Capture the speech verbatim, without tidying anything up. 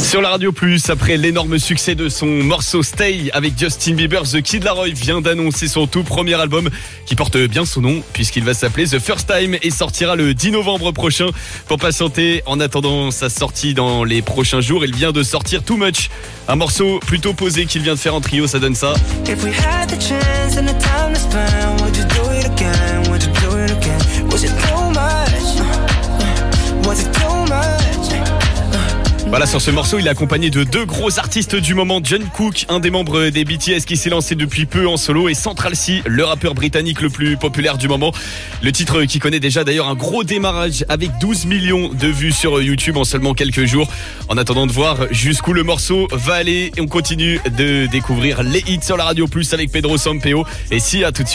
Sur la Radio Plus, après l'énorme succès de son morceau Stay avec Justin Bieber, The Kid Laroi vient d'annoncer son tout premier album qui porte bien son nom puisqu'il va s'appeler The First Time et sortira le dix novembre prochain. Pour patienter, en attendant sa sortie dans les prochains jours, il vient de sortir Too Much, un morceau plutôt posé qu'il vient de faire en trio, ça donne ça. Voilà, sur ce morceau, il est accompagné de deux gros artistes du moment, John Cook, un des membres des B T S qui s'est lancé depuis peu en solo, et Central C, le rappeur britannique le plus populaire du moment. Le titre qui connaît déjà d'ailleurs un gros démarrage avec douze millions de vues sur YouTube en seulement quelques jours. En attendant de voir jusqu'où le morceau va aller, on continue de découvrir les hits sur la Radio Plus avec Pedro Sampaio. Et si, à tout de suite.